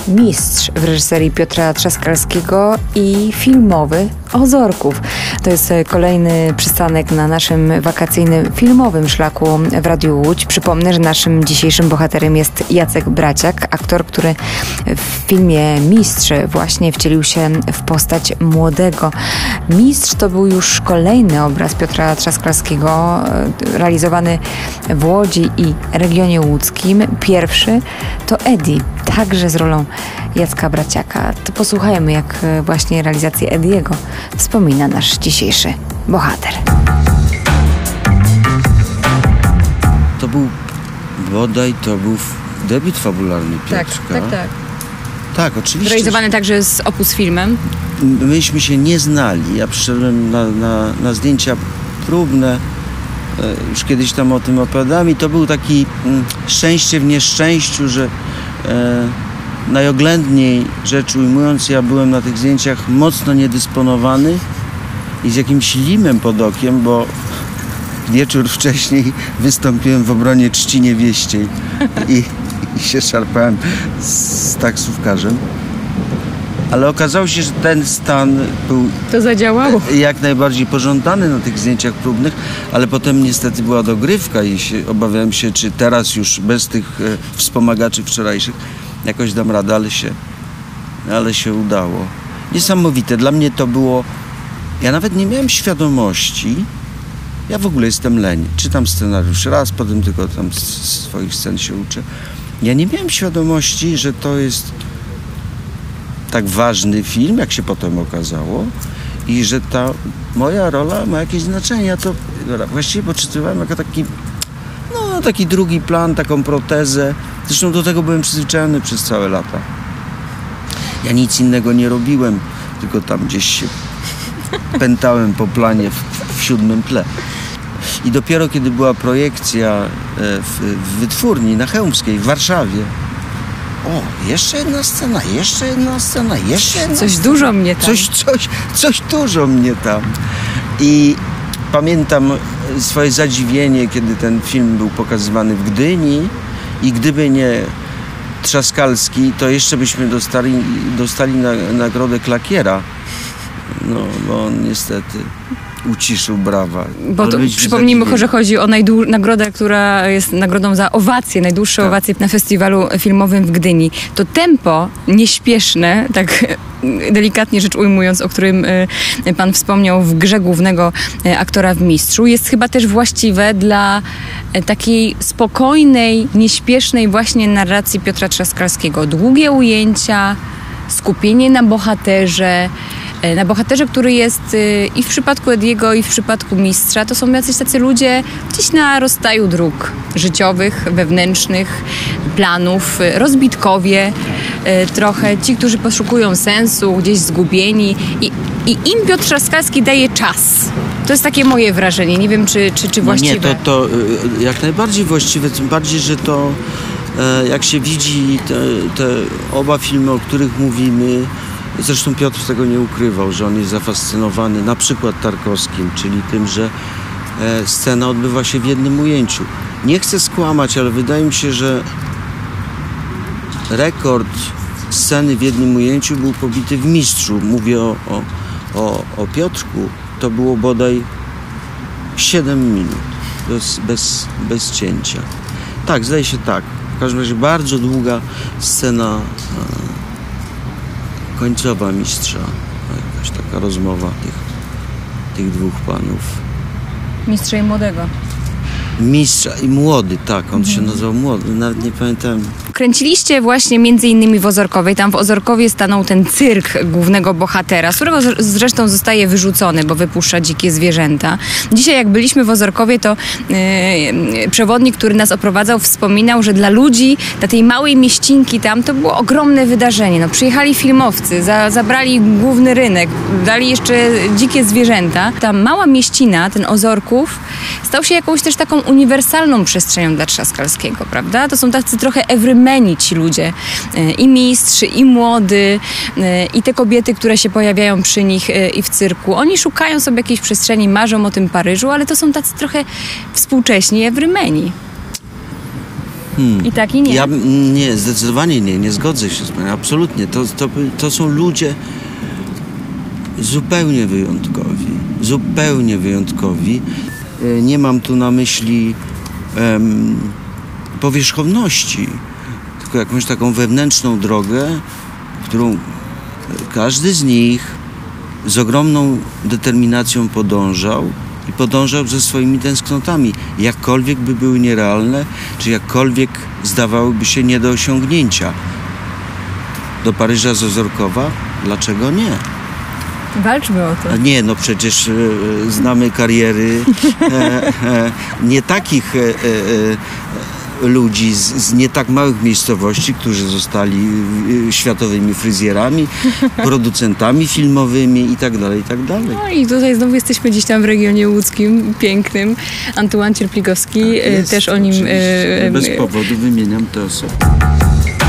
Mistrz w reżyserii Piotra Trzaskalskiego i filmowy Ozorków. To jest kolejny przystanek na naszym wakacyjnym filmowym szlaku w Radiu Łódź. Przypomnę, że naszym dzisiejszym bohaterem jest Jacek Braciak, aktor, który w filmie Mistrz właśnie wcielił się w postać młodego. Mistrz to był już kolejny obraz Piotra Trzaskalskiego, realizowany w Łodzi i regionie łódzkim. Pierwszy to Eddie, także z rolą Jacka Braciaka. To posłuchajmy, jak właśnie realizację Eddiego wspomina nasz dzisiejszy bohater. To był debiut fabularny Piotrka. Tak. Tak, oczywiście. Realizowany także z Opus Filmem. Myśmy się nie znali. Ja przyszedłem na zdjęcia próbne. Już kiedyś tam o tym opowiadałem i to był taki szczęście w nieszczęściu, że najoględniej rzecz ujmując, ja byłem na tych zdjęciach mocno niedysponowany i z jakimś limem pod okiem, bo wieczór wcześniej wystąpiłem w obronie czci niewieściej i się szarpałem z taksówkarzem. Ale okazało się, że ten stan był to zadziałało. Jak najbardziej pożądany na tych zdjęciach próbnych, ale potem niestety była dogrywka i obawiałem się, czy teraz już bez tych wspomagaczy wczorajszych jakoś dam radę, ale się udało. Niesamowite. Dla mnie to było... Ja nawet nie miałem świadomości. Ja w ogóle jestem leń. Czytam scenariusz raz, potem tylko tam z swoich scen się uczę. Ja nie miałem świadomości, że to jest tak ważny film, jak się potem okazało, i że ta moja rola ma jakieś znaczenie. Ja to właściwie poczytywałem jako taki drugi plan, taką protezę. Zresztą do tego byłem przyzwyczajony przez całe lata. Ja nic innego nie robiłem, tylko tam gdzieś się pętałem po planie w siódmym tle. I dopiero kiedy była projekcja w Wytwórni na Chełmskiej w Warszawie, jeszcze jedna scena. Coś dużo mnie tam. Coś dużo mnie tam. I pamiętam swoje zadziwienie, kiedy ten film był pokazywany w Gdyni i gdyby nie Trzaskalski, to jeszcze byśmy dostali nagrodę Klakiera. No, bo on niestety uciszył brawa. Bo to, przypomnijmy, że chodzi o nagrodę, która jest nagrodą za owacje, najdłuższe owacje na festiwalu filmowym w Gdyni. To tempo nieśpieszne, tak delikatnie rzecz ujmując, o którym pan wspomniał w grze głównego aktora w Mistrzu, jest chyba też właściwe dla takiej spokojnej, nieśpiesznej właśnie narracji Piotra Trzaskalskiego. Długie ujęcia, skupienie na bohaterze, który jest i w przypadku Eddiego, i w przypadku Mistrza. To są jacyś tacy ludzie gdzieś na rozstaju dróg życiowych, wewnętrznych, planów, rozbitkowie trochę, ci, którzy poszukują sensu, gdzieś zgubieni i im Piotr Trzaskalski daje czas. To jest takie moje wrażenie. Nie wiem, czy właściwe. Nie, to jak najbardziej właściwe, tym bardziej, że to jak się widzi te oba filmy, o których mówimy. Zresztą Piotr tego nie ukrywał, że on jest zafascynowany na przykład Tarkowskim, czyli tym, że scena odbywa się w jednym ujęciu. Nie chcę skłamać, ale wydaje mi się, że rekord sceny w jednym ujęciu był pobity w Mistrzu. Mówię o Piotrku. To było bodaj 7 minut bez cięcia. Tak, zdaje się tak. W każdym razie bardzo długa scena końcowa Mistrza. Jakaś taka rozmowa tych dwóch panów. Mistrza i młodego. Mistrza i młody, tak. On się nazywał Młody. Nawet nie pamiętam. Kręciliście właśnie między innymi w Ozorkowej. Tam w Ozorkowie stanął ten cyrk głównego bohatera, z którego zresztą zostaje wyrzucony, bo wypuszcza dzikie zwierzęta. Dzisiaj jak byliśmy w Ozorkowie, to przewodnik, który nas oprowadzał, wspominał, że dla ludzi, dla tej małej mieścinki tam, to było ogromne wydarzenie. No, przyjechali filmowcy, zabrali główny rynek, dali jeszcze dzikie zwierzęta. Ta mała mieścina, ten Ozorków, stał się jakąś też taką uniwersalną przestrzenią dla Trzaskalskiego, prawda? To są tacy trochę everymeni ci ludzie. I Mistrz, i Młody, i te kobiety, które się pojawiają przy nich i w cyrku. Oni szukają sobie jakiejś przestrzeni, marzą o tym Paryżu, ale to są tacy trochę współcześni everymeni. I tak i nie. Ja nie, zdecydowanie nie zgodzę się z Panią, absolutnie. To są ludzie zupełnie wyjątkowi. Nie mam tu na myśli powierzchowności, tylko jakąś taką wewnętrzną drogę, którą każdy z nich z ogromną determinacją podążał ze swoimi tęsknotami. Jakkolwiek by były nierealne, czy jakkolwiek zdawałyby się nie do osiągnięcia. Do Paryża z Ozorkowa? Dlaczego nie? Walczmy o to. Nie, no przecież znamy kariery nie takich ludzi z nie tak małych miejscowości, którzy zostali światowymi fryzjerami, producentami filmowymi i tak dalej, i tak dalej. No i tutaj znowu jesteśmy gdzieś tam w regionie łódzkim, pięknym. Antuan Cierpligowski, Jest, też o nim... Bez powodu wymieniam te osoby.